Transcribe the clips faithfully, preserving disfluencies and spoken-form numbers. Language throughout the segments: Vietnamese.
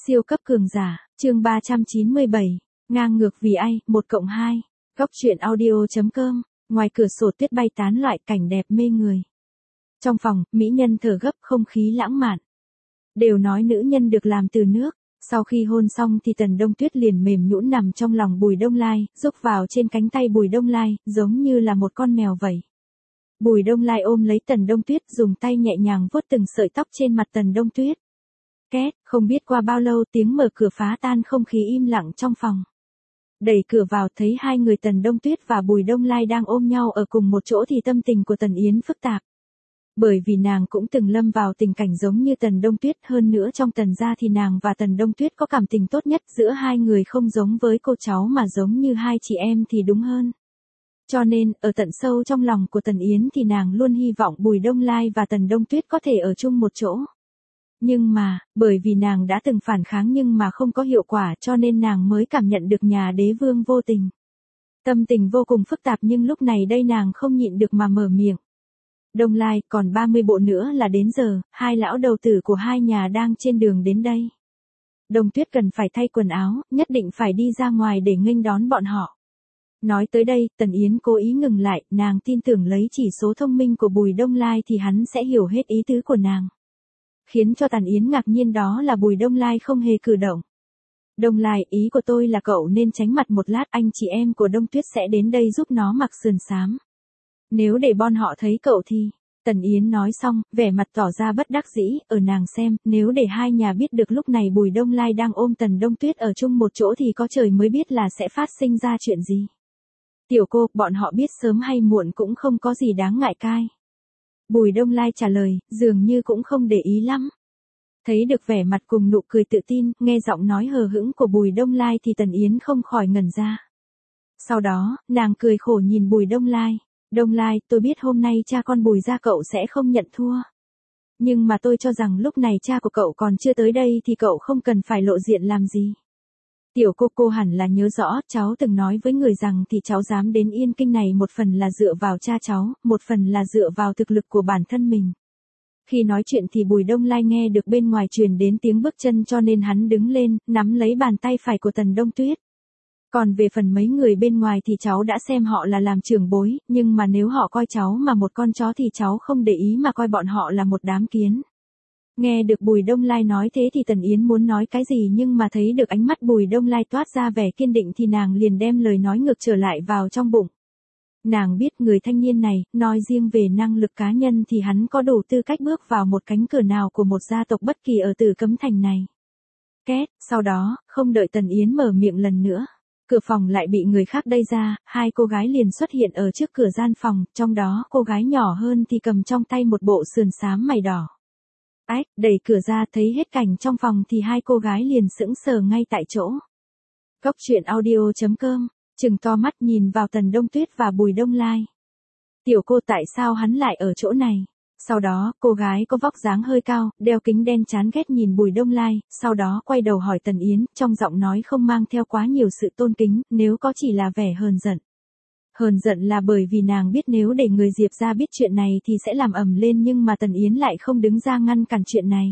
Siêu cấp cường giả, chương ba trăm chín mươi bảy, ngang ngược vì ai, một cộng hai. Góc truyện audio.com, ngoài cửa sổ tuyết bay tán loại cảnh đẹp mê người. Trong phòng, mỹ nhân thở gấp không khí lãng mạn. Đều nói nữ nhân được làm từ nước, sau khi hôn xong thì Tần Đông Tuyết liền mềm nhũn nằm trong lòng Bùi Đông Lai, rúc vào trên cánh tay Bùi Đông Lai, giống như là một con mèo vậy. Bùi Đông Lai ôm lấy Tần Đông Tuyết dùng tay nhẹ nhàng vuốt từng sợi tóc trên mặt Tần Đông Tuyết. Két, không biết qua bao lâu tiếng mở cửa phá tan không khí im lặng trong phòng. Đẩy cửa vào thấy hai người Tần Đông Tuyết và Bùi Đông Lai đang ôm nhau ở cùng một chỗ thì tâm tình của Tần Yến phức tạp. Bởi vì nàng cũng từng lâm vào tình cảnh giống như Tần Đông Tuyết, hơn nữa trong Tần gia thì nàng và Tần Đông Tuyết có cảm tình tốt nhất, giữa hai người không giống với cô cháu mà giống như hai chị em thì đúng hơn. Cho nên, ở tận sâu trong lòng của Tần Yến thì nàng luôn hy vọng Bùi Đông Lai và Tần Đông Tuyết có thể ở chung một chỗ. Nhưng mà, bởi vì nàng đã từng phản kháng nhưng mà không có hiệu quả cho nên nàng mới cảm nhận được nhà đế vương vô tình. Tâm tình vô cùng phức tạp nhưng lúc này đây nàng không nhịn được mà mở miệng. Đông Lai, còn ba mươi bộ nữa là đến giờ, hai lão đầu tử của hai nhà đang trên đường đến đây. Đông Tuyết cần phải thay quần áo, nhất định phải đi ra ngoài để nghênh đón bọn họ. Nói tới đây, Tần Yến cố ý ngừng lại, nàng tin tưởng lấy chỉ số thông minh của Bùi Đông Lai thì hắn sẽ hiểu hết ý tứ của nàng. Khiến cho Tần Yến ngạc nhiên đó là Bùi Đông Lai không hề cử động. Đông Lai, ý của tôi là cậu nên tránh mặt một lát, anh chị em của Đông Tuyết sẽ đến đây giúp nó mặc sườn xám. Nếu để bọn họ thấy cậu thì... Tần Yến nói xong, vẻ mặt tỏ ra bất đắc dĩ, ở nàng xem, nếu để hai nhà biết được lúc này Bùi Đông Lai đang ôm Tần Đông Tuyết ở chung một chỗ thì có trời mới biết là sẽ phát sinh ra chuyện gì. Tiểu cô, bọn họ biết sớm hay muộn cũng không có gì đáng ngại cai. Bùi Đông Lai trả lời, dường như cũng không để ý lắm. Thấy được vẻ mặt cùng nụ cười tự tin, nghe giọng nói hờ hững của Bùi Đông Lai thì Tần Yến không khỏi ngẩn ra. Sau đó, nàng cười khổ nhìn Bùi Đông Lai. Đông Lai, tôi biết hôm nay cha con Bùi gia cậu sẽ không nhận thua. Nhưng mà tôi cho rằng lúc này cha của cậu còn chưa tới đây thì cậu không cần phải lộ diện làm gì. Tiểu cô cô hẳn là nhớ rõ, cháu từng nói với người rằng thì cháu dám đến Yên Kinh này một phần là dựa vào cha cháu, một phần là dựa vào thực lực của bản thân mình. Khi nói chuyện thì Bùi Đông Lai nghe được bên ngoài truyền đến tiếng bước chân cho nên hắn đứng lên, nắm lấy bàn tay phải của Tần Đông Tuyết. Còn về phần mấy người bên ngoài thì cháu đã xem họ là làm trưởng bối, nhưng mà nếu họ coi cháu mà một con chó thì cháu không để ý mà coi bọn họ là một đám kiến. Nghe được Bùi Đông Lai nói thế thì Tần Yến muốn nói cái gì nhưng mà thấy được ánh mắt Bùi Đông Lai toát ra vẻ kiên định thì nàng liền đem lời nói ngược trở lại vào trong bụng. Nàng biết người thanh niên này, nói riêng về năng lực cá nhân thì hắn có đủ tư cách bước vào một cánh cửa nào của một gia tộc bất kỳ ở Tử Cấm Thành này. Két, sau đó, không đợi Tần Yến mở miệng lần nữa. Cửa phòng lại bị người khác đẩy ra, hai cô gái liền xuất hiện ở trước cửa gian phòng, trong đó cô gái nhỏ hơn thì cầm trong tay một bộ sườn xám mày đỏ. Ách, đẩy cửa ra thấy hết cảnh trong phòng thì hai cô gái liền sững sờ ngay tại chỗ. Góc truyện audio.com, trừng to mắt nhìn vào Tần Đông Tuyết và Bùi Đông Lai. Tiểu cô, tại sao hắn lại ở chỗ này? Sau đó, cô gái có vóc dáng hơi cao, đeo kính đen chán ghét nhìn Bùi Đông Lai, sau đó quay đầu hỏi Tần Yến, trong giọng nói không mang theo quá nhiều sự tôn kính, nếu có chỉ là vẻ hờn giận. Hờn giận là bởi vì nàng biết nếu để người Diệp gia biết chuyện này thì sẽ làm ầm lên nhưng mà Tần Yến lại không đứng ra ngăn cản chuyện này.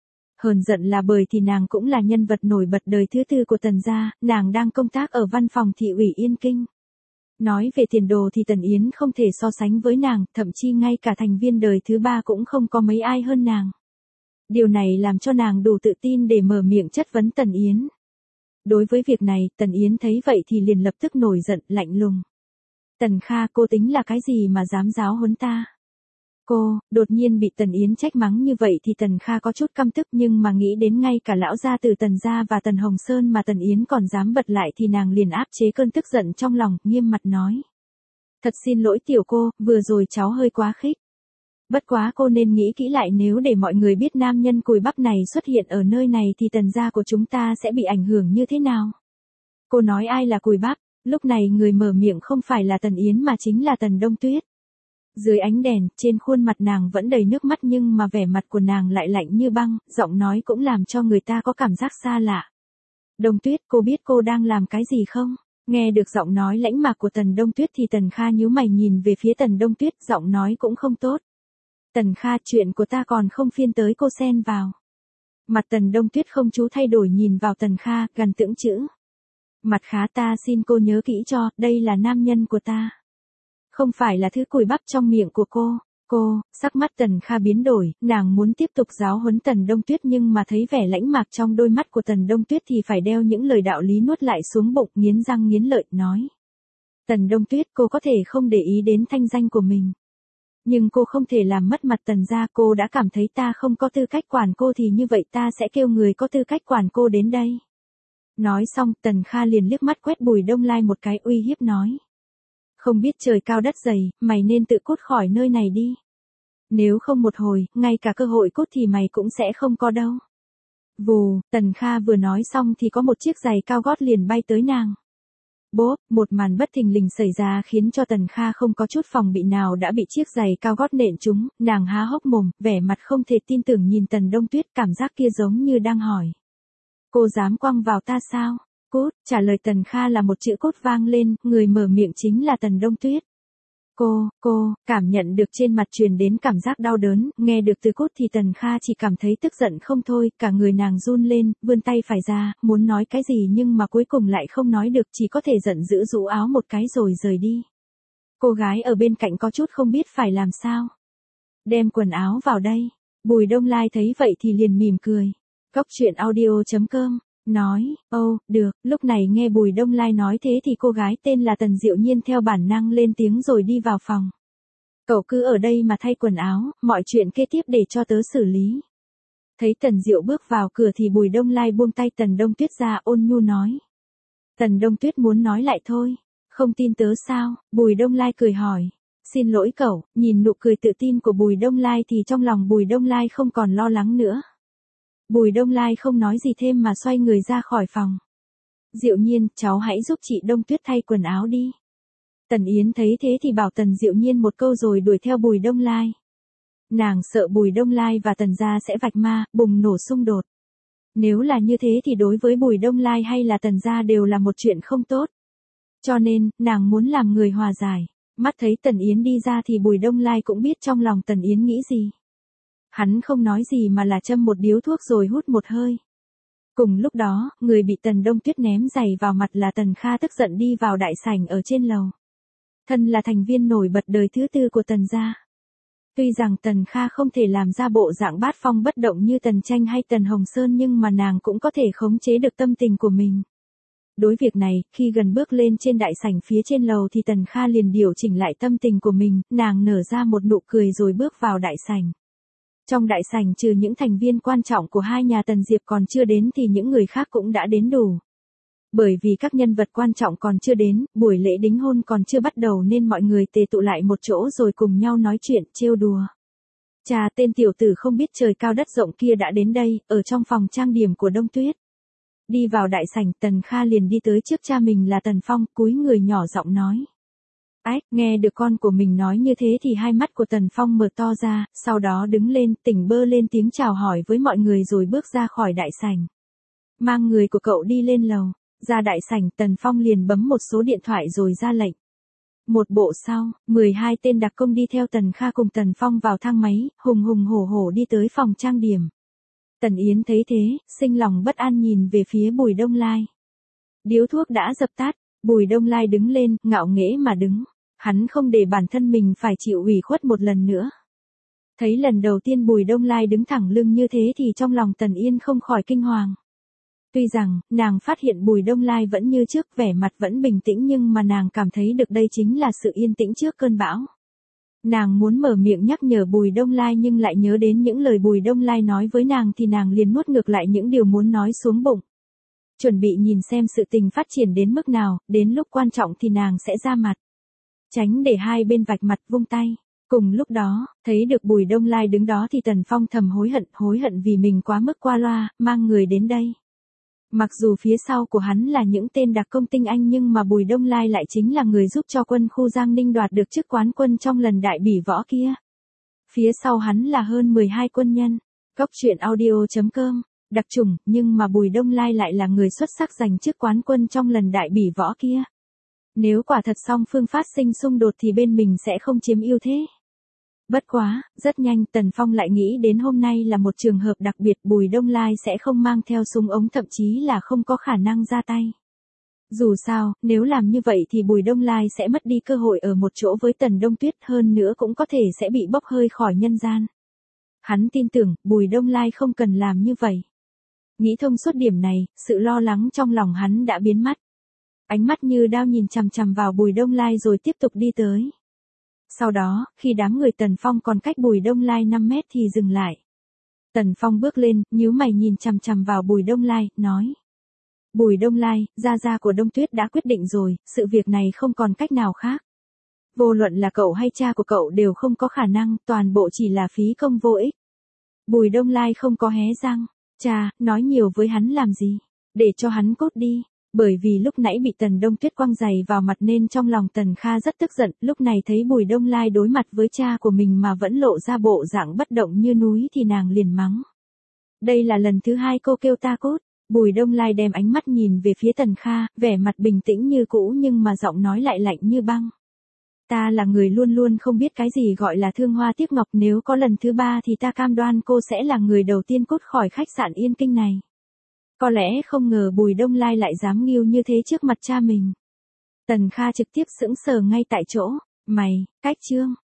Hờn giận là bởi thì nàng cũng là nhân vật nổi bật đời thứ tư của Tần gia, nàng đang công tác ở văn phòng thị ủy Yên Kinh. Nói về tiền đồ thì Tần Yến không thể so sánh với nàng, thậm chí ngay cả thành viên đời thứ ba cũng không có mấy ai hơn nàng. Điều này làm cho nàng đủ tự tin để mở miệng chất vấn Tần Yến. Đối với việc này, Tần Yến thấy vậy thì liền lập tức nổi giận, lạnh lùng. Tần Kha, cô tính là cái gì mà dám giáo huấn ta? Cô, đột nhiên bị Tần Yến trách mắng như vậy thì Tần Kha có chút căm tức nhưng mà nghĩ đến ngay cả lão gia từ Tần gia và Tần Hồng Sơn mà Tần Yến còn dám bật lại thì nàng liền áp chế cơn tức giận trong lòng, nghiêm mặt nói. Thật xin lỗi tiểu cô, vừa rồi cháu hơi quá khích. Bất quá cô nên nghĩ kỹ lại, nếu để mọi người biết nam nhân cùi bắp này xuất hiện ở nơi này thì Tần gia của chúng ta sẽ bị ảnh hưởng như thế nào? Cô nói ai là cùi bắp? Lúc này người mở miệng không phải là Tần Yến mà chính là Tần Đông Tuyết. Dưới ánh đèn, trên khuôn mặt nàng vẫn đầy nước mắt nhưng mà vẻ mặt của nàng lại lạnh như băng, giọng nói cũng làm cho người ta có cảm giác xa lạ. Đông Tuyết, cô biết cô đang làm cái gì không? Nghe được giọng nói lãnh mạc của Tần Đông Tuyết thì Tần Kha nhíu mày nhìn về phía Tần Đông Tuyết, giọng nói cũng không tốt. Tần Kha, chuyện của ta còn không phiên tới cô xen vào. Mặt Tần Đông Tuyết không chú thay đổi nhìn vào Tần Kha, gần tưởng chữ. Mặt khá ta xin cô nhớ kỹ cho, đây là nam nhân của ta. Không phải là thứ cùi bắp trong miệng của cô. Cô, sắc mắt Tần Kha biến đổi, nàng muốn tiếp tục giáo huấn Tần Đông Tuyết nhưng mà thấy vẻ lãnh mạc trong đôi mắt của Tần Đông Tuyết thì phải đeo những lời đạo lý nuốt lại xuống bụng, nghiến răng nghiến lợi, nói. Tần Đông Tuyết, cô có thể không để ý đến thanh danh của mình. Nhưng cô không thể làm mất mặt Tần gia, cô đã cảm thấy ta không có tư cách quản cô thì như vậy ta sẽ kêu người có tư cách quản cô đến đây. Nói xong, Tần Kha liền liếc mắt quét Bùi Đông Lai một cái uy hiếp nói. Không biết trời cao đất dày, mày nên tự cút khỏi nơi này đi. Nếu không một hồi, ngay cả cơ hội cút thì mày cũng sẽ không có đâu. Vù, Tần Kha vừa nói xong thì có một chiếc giày cao gót liền bay tới nàng. Bốp, một màn bất thình lình xảy ra khiến cho Tần Kha không có chút phòng bị nào đã bị chiếc giày cao gót nện trúng, nàng há hốc mồm, vẻ mặt không thể tin tưởng nhìn Tần Đông Tuyết, cảm giác kia giống như đang hỏi. Cô dám quăng vào ta sao? Cút, trả lời Tần Kha là một chữ cút vang lên, người mở miệng chính là Tần Đông Tuyết. Cô, cô, cảm nhận được trên mặt truyền đến cảm giác đau đớn, nghe được từ cút thì Tần Kha chỉ cảm thấy tức giận không thôi, cả người nàng run lên, vươn tay phải ra, muốn nói cái gì nhưng mà cuối cùng lại không nói được, chỉ có thể giận dữ rũ áo một cái rồi rời đi. Cô gái ở bên cạnh có chút không biết phải làm sao. Đem quần áo vào đây. Bùi Đông Lai thấy vậy thì liền mỉm cười. Cóc truyện audio chấm com nói, ô, oh, được, lúc này nghe Bùi Đông Lai nói thế thì cô gái tên là Tần Diệu Nhiên theo bản năng lên tiếng rồi đi vào phòng. Cậu cứ ở đây mà thay quần áo, mọi chuyện kế tiếp để cho tớ xử lý. Thấy Tần Diệu bước vào cửa thì Bùi Đông Lai buông tay Tần Đông Tuyết ra, ôn nhu nói. Tần Đông Tuyết muốn nói lại thôi, không tin tớ sao? Bùi Đông Lai cười hỏi. Xin lỗi cậu, nhìn nụ cười tự tin của Bùi Đông Lai thì trong lòng Bùi Đông Lai không còn lo lắng nữa. Bùi Đông Lai không nói gì thêm mà xoay người ra khỏi phòng. Diệu Nhiên, cháu hãy giúp chị Đông Tuyết thay quần áo đi. Tần Yến thấy thế thì bảo Tần Diệu Nhiên một câu rồi đuổi theo Bùi Đông Lai. Nàng sợ Bùi Đông Lai và Tần gia sẽ vạch ma, bùng nổ xung đột. Nếu là như thế thì đối với Bùi Đông Lai hay là Tần gia đều là một chuyện không tốt. Cho nên, nàng muốn làm người hòa giải. Mắt thấy Tần Yến đi ra thì Bùi Đông Lai cũng biết trong lòng Tần Yến nghĩ gì. Hắn không nói gì mà là châm một điếu thuốc rồi hút một hơi. Cùng lúc đó, người bị Tần Đông Tuyết ném giày vào mặt là Tần Kha tức giận đi vào đại sảnh ở trên lầu. Thân là thành viên nổi bật đời thứ tư của Tần gia. Tuy rằng Tần Kha không thể làm ra bộ dạng bát phong bất động như Tần Tranh hay Tần Hồng Sơn nhưng mà nàng cũng có thể khống chế được tâm tình của mình. Đối việc này, khi gần bước lên trên đại sảnh phía trên lầu thì Tần Kha liền điều chỉnh lại tâm tình của mình, nàng nở ra một nụ cười rồi bước vào đại sảnh. Trong đại sảnh trừ những thành viên quan trọng của hai nhà Tần Diệp còn chưa đến thì những người khác cũng đã đến đủ. Bởi vì các nhân vật quan trọng còn chưa đến, buổi lễ đính hôn còn chưa bắt đầu nên mọi người tề tụ lại một chỗ rồi cùng nhau nói chuyện, trêu đùa. Chà, tên tiểu tử không biết trời cao đất rộng kia đã đến đây, ở trong phòng trang điểm của Đông Tuyết. Đi vào đại sảnh, Tần Kha liền đi tới trước cha mình là Tần Phong, cúi người nhỏ giọng nói. Ách, nghe được con của mình nói như thế thì hai mắt của Tần Phong mở to ra, sau đó đứng lên, tỉnh bơ lên tiếng chào hỏi với mọi người rồi bước ra khỏi đại sảnh. Mang người của cậu đi lên lầu. Ra đại sảnh, Tần Phong liền bấm một số điện thoại rồi ra lệnh. Một bộ sau, mười hai tên đặc công đi theo Tần Kha cùng Tần Phong vào thang máy, hùng hùng hổ hổ đi tới phòng trang điểm. Tần Yến thấy thế, sinh lòng bất an nhìn về phía Bùi Đông Lai. Điếu thuốc đã dập tắt, Bùi Đông Lai đứng lên, ngạo nghễ mà đứng. Hắn không để bản thân mình phải chịu ủy khuất một lần nữa. Thấy lần đầu tiên Bùi Đông Lai đứng thẳng lưng như thế thì trong lòng Tần Yên không khỏi kinh hoàng. Tuy rằng, nàng phát hiện Bùi Đông Lai vẫn như trước, vẻ mặt vẫn bình tĩnh nhưng mà nàng cảm thấy được đây chính là sự yên tĩnh trước cơn bão. Nàng muốn mở miệng nhắc nhở Bùi Đông Lai nhưng lại nhớ đến những lời Bùi Đông Lai nói với nàng thì nàng liền nuốt ngược lại những điều muốn nói xuống bụng. Chuẩn bị nhìn xem sự tình phát triển đến mức nào, đến lúc quan trọng thì nàng sẽ ra mặt. Tránh để hai bên vạch mặt vung tay. Cùng lúc đó, thấy được Bùi Đông Lai đứng đó thì Tần Phong thầm hối hận, hối hận vì mình quá mức qua loa, mang người đến đây. Mặc dù phía sau của hắn là những tên đặc công tinh anh nhưng mà Bùi Đông Lai lại chính là người giúp cho quân khu Giang Ninh đoạt được chức quán quân trong lần đại bỉ võ kia. Phía sau hắn là hơn mười hai quân nhân. Cóc truyện audio chấm com, đặc trùng, nhưng mà Bùi Đông Lai lại là người xuất sắc giành chức quán quân trong lần đại bỉ võ kia. Nếu quả thật song phương phát sinh xung đột thì bên mình sẽ không chiếm ưu thế. Bất quá, rất nhanh Tần Phong lại nghĩ đến hôm nay là một trường hợp đặc biệt, Bùi Đông Lai sẽ không mang theo súng ống, thậm chí là không có khả năng ra tay. Dù sao, nếu làm như vậy thì Bùi Đông Lai sẽ mất đi cơ hội ở một chỗ với Tần Đông Tuyết, hơn nữa cũng có thể sẽ bị bốc hơi khỏi nhân gian. Hắn tin tưởng, Bùi Đông Lai không cần làm như vậy. Nghĩ thông suốt điểm này, sự lo lắng trong lòng hắn đã biến mất. Ánh mắt như đao nhìn chằm chằm vào Bùi Đông Lai rồi tiếp tục đi tới. Sau đó, khi đám người Tần Phong còn cách Bùi Đông Lai năm mét thì dừng lại. Tần Phong bước lên, nhíu mày nhìn chằm chằm vào Bùi Đông Lai, nói. Bùi Đông Lai, gia gia của Đông Tuyết đã quyết định rồi, sự việc này không còn cách nào khác. Vô luận là cậu hay cha của cậu đều không có khả năng, toàn bộ chỉ là phí công vô ích. Bùi Đông Lai không có hé răng. Cha, nói nhiều với hắn làm gì? Để cho hắn cút đi. Bởi vì lúc nãy bị Tần Đông Tuyết quăng giày vào mặt nên trong lòng Tần Kha rất tức giận, lúc này thấy Bùi Đông Lai đối mặt với cha của mình mà vẫn lộ ra bộ dạng bất động như núi thì nàng liền mắng. Đây là lần thứ hai cô kêu ta cút. Bùi Đông Lai đem ánh mắt nhìn về phía Tần Kha, vẻ mặt bình tĩnh như cũ nhưng mà giọng nói lại lạnh như băng. Ta là người luôn luôn không biết cái gì gọi là thương hoa tiếc ngọc, nếu có lần thứ ba thì ta cam đoan cô sẽ là người đầu tiên cút khỏi khách sạn Yên Kinh này. Có lẽ không ngờ Bùi Đông Lai lại dám nghêu như thế trước mặt cha mình. Tần Kha trực tiếp sững sờ ngay tại chỗ. Mày, cách chương.